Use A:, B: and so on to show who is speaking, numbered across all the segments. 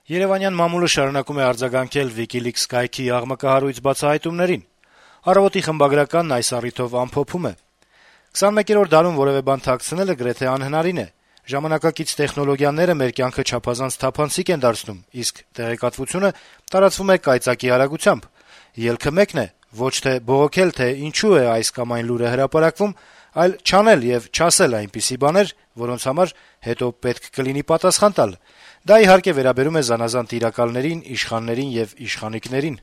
A: Երեւանյան մամուլը շարունակում է արձագանքել WikiLeaks կայքի աղմկահարույց բացահայտումներին։ «Առավոտ»-ի խմբագրականն այս առիթով ամփոփում է. - «21-րդ դարում որեւէ բան թաքցնելը գրեթե անհնարին է։ Ժամանակակից տեխնոլոգիաները մեր կյանքը չափազանց թափանցիկ են դարձնում, իսկ տեղեկատվությունը տարածվում է կայծակի արագությամբ։ Ելքը մեկն է՝ ոչ թե բողոքել, թե ինչու է այս կամ այն լուրը հրապարակվում, այլ չանել եւ չասել այնպիսի բաներ, որոնց համար հետո պետք կլինի պատասխան տալ։ Դա իհարկե վերաբերում է զանազան տիրակալներին, իշխաններին եւ իշխանիկներին»։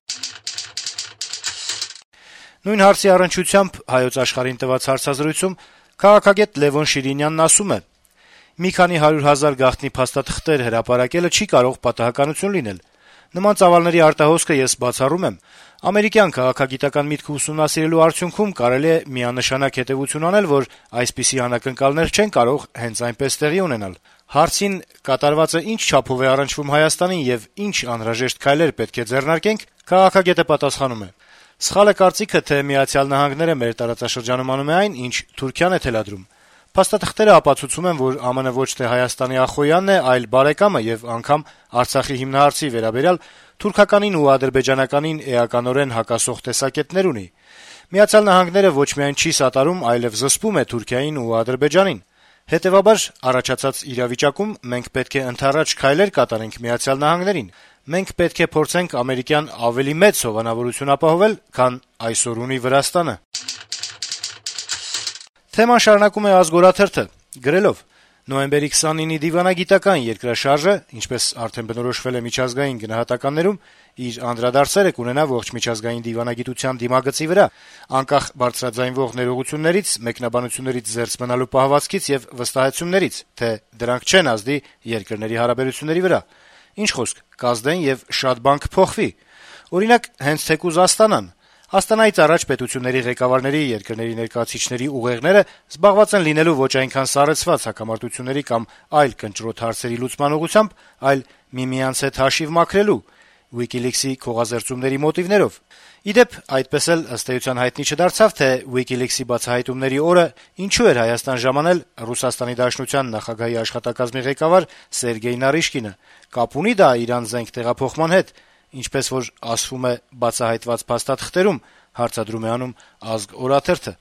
A: Նույն հարցի առնչությամբ «Հայոց Աշխարհ»-ին տված հարցազրույցում քաղաքագետ Լեւոն Շիրինյանն ասում է. - «Մի քանի 100,000 գաղտնի փաստաթղթեր հրապարակելը չի կարող պատահականություն լինել։ Նման ծավալների արտահոսքը ես բացառում եմ։ Ամերիկյան քաղաքագիտական միտքը ուսումնասիրելու արդյունքում կարելի է միանշանակ հետեւություն անել, որ այսպիսի անակնկալներ չեն կարող հենց այնպես տեղի ունենալ»։ Հարցին՝ կատարվածը ինչ չափով է առնչվում Հայաստանին եւ ինչ անհրաժեշտ քայլեր պետք է ձեռնարկենք, քաղաքագետը պատասխանում է. - «Սխալ է կարծիքը, թե Միացյալ Նահանգները մեր տարածաշրջանում անում է այն, ինչ Թուրքիան է թելադրում։ Փաստաթղթերը ապացուցում են, որ ԱՄՆ ոչ թե Հայաստանի ախոյանն է, այլ բարեկամը եւ անգամ Արցախի հիմնահարցի վերաբերյալ թուրքականին ու ադրբեջանականին էականորեն հակասող տեսակետներ ունի։ Միացյալ Նահանգները ոչ միայն չի սատարում, այլեւ զսպում է Թուրքիային ու Ադրբեջանին։ Հետեւաբար, առաջացած իրավիճակում մենք պետք է ընդառաջ քայլեր կատարենք Միացյալ Նահանգներին։ Մենք պետք է փորձենք ամերիկյան ավելի մեծ հովանավորություն ապահովել, քան այսօր ունի Վրաստանը»։ Թեման շարունակում է «Ազգորաթերթը» գրելով. - «Նոյեմբերի 29-ի դիվանագիտական երկրաշարժը, ինչպես արդեն բնորոշվել է միջազգային գնահատականներում, իր անդրադարձերը կունենա ողջ միջազգային դիվանագիտության դիմագծի վրա, անկախ բարձրաձայնվող ներողություններից, մեկնաբանություններից զերծ մնալու պահվածքից եւ վստահեցումներից, թե դրանք չեն ազդի երկրների հարաբերությունների վրա։ Ինչ խոսք, կազդեն եւ շատ բան կփոխվի։ Օրինակ, հենց թեկուզ Աստանայից առաջ պետությունների ղեկավարների, երկրների ներկայացուցիչների ուղեղները զբաղված են լինելու ոչ այնքան սառեցված հակամարտությունների կամ այլ կնճռոտ հարցերի լուծման ուղղությամբ, այլ միմյանց հետ հաշիվ մաքրելու, WikiLeaks-ի քողազերծումների մոտիվներով։ Ի դեպ, այդպես էլ ըստ էության հայտնի չդարձավ, թե WikiLeaks-ի բացահայտումների օրը ինչու էր Հայաստան ժամանել Ռուսաստանի Դաշնության նախագահի աշխատակազմի ղեկավար Սերգեյ Նարիշկինը։ Կապ ունի դա Իրան զենք տեղափոխման հետ, ինչպես որ ասվում է բացահայտված փաստաթղթերում, հարցադրում է անում «Ազգ» օրաթերթը։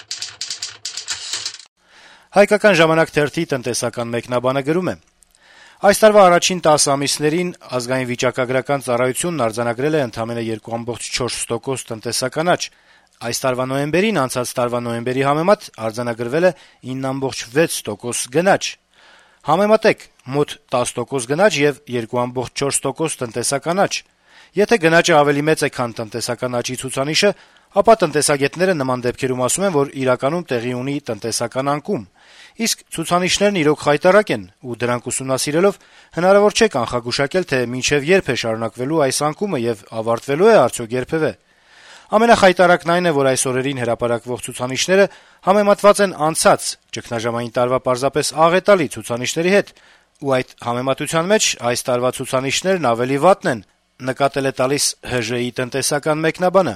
A: «Հայկական ժամանակ» թերթի տնտեսական մեկնաբանը գրում է. - «Այս տարվա առաջին 10 ամիսներին ազգային վիճակագրական ծառայությունն արձանագրել է ընդամենը 2.4% տնտեսական աճ։ Այս տարվա նոյեմբերին անցած տարվա նոյեմբերի համեմատ արձանագրվել է 9.6% գնաճ։ Համեմատեք մոտ 10% գնաճ եւ 2.4% տնտեսական աճ։ Եթե գնաճը ավելի մեծ է, քան տնտեսական աճի ցուցանիշը, ապա տնտեսագետները նման դեպքերում ասում են, որ իրականում տեղի ունի տնտեսական անկում։ Իսկ ցուցանիշներն իրոք խայտառակ են, ու դրանք ուսումնասիրելով հնարավոր չէ կանխագուշակել, թե մինչեւ երբ է շարունակվելու այս անկումը եւ ավարտվելու է արդյոք երբեւէ։ Ամենախայտառակն այն է, որ այս օրերին հրապարակվող ցուցանիշները համեմատված են անցած ճգնաժամային տարվա պարզապես աղետալի ցուցանիշների հետ, ու այդ համեմատության մեջ այս տարվա ցուցանիշներն ավելի վատն են, նկատել է տալիս ՀԺ-ի տնտեսական մեկնաբանը»։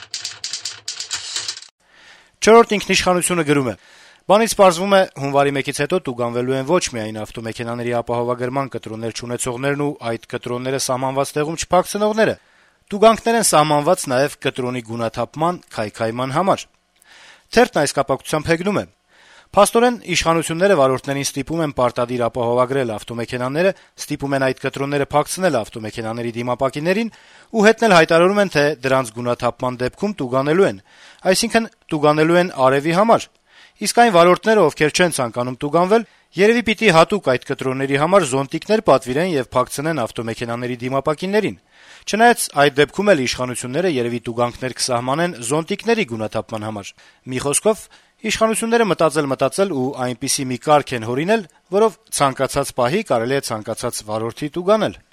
A: «Չորրորդ ինքնիշխանություն»-ը գրում է. - «Բանից պարզվում է, հունվարի 1-ից հետո տուգանվելու են ոչ միայն ավտոմեքենաների ապահովագրման կտրոններ չունեցողներն ու այդ կտրոնները սահմանված տեղում չփակցնողները, տուգանքներ են սահմանված նաեւ կտրոնի գունաթափման քայքայման համար»։ Թերթն այս կապակցությամբ հեգնում է. - «Փաստորեն, իշխանությունները վարորդներին ստիպում են պարտադիր ապահովագրել ավտոմեքենաները, ստիպում են այդ կտրոնները փակցնել ավտոմեքենաների դիմապակիներին ու հետն էլ հայտարարում են, թե դրանց գունաթափման դեպքում տուգանելու են, այսինքն տուգանելու են արեւի համար։ Իսկ այն վարորդները, ովքեր չեն ցանկանում տուգանվել, երեւի պիտի հատուկ այդ կտրոնների համար զոնտիկներ պատվիրեն եւ փակցնեն ավտոմեքենաների դիմապակիներին։ Չնայած այդ դեպքում էլ իշխանությունները երեւի տուգանքներ կսահմանեն զոնտիկների գունաթափման համար։ Մի խոսքով, իշխանությունները մտածել ու այնպիսի մի կարգ են հորինել, որով ցանկացած պահի կարելի է ցանկացած վարորդի տուգանել»։